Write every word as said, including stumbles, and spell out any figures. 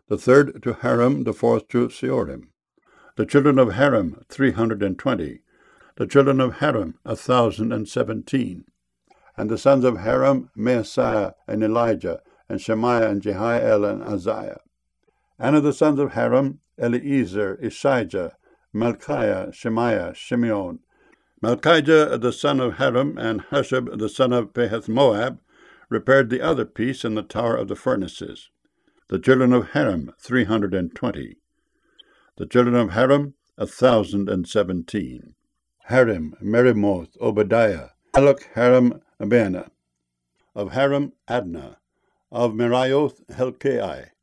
the third to Harim, the fourth to Seorim. The children of Harim, three hundred and twenty. The children of Harim, a thousand and seventeen. And the sons of Harim, Maaseiah and Elijah, and Shemaiah and Jehiel and Uzziah. And of the sons of Harim, Eliezer, Ishijah, Malchiah, Shemaiah, Shimeon. Malchijah the son of Harim and Hushab the son of Pahath-Moab repaired the other piece in the tower of the furnaces. The children of Harim, three hundred and twenty. The children of Harim, a thousand and seventeen. Harim, Merimoth, Obadiah, Elok, Harim, Abana. Of Harim, Adnah. Of Meraioth, Helkai.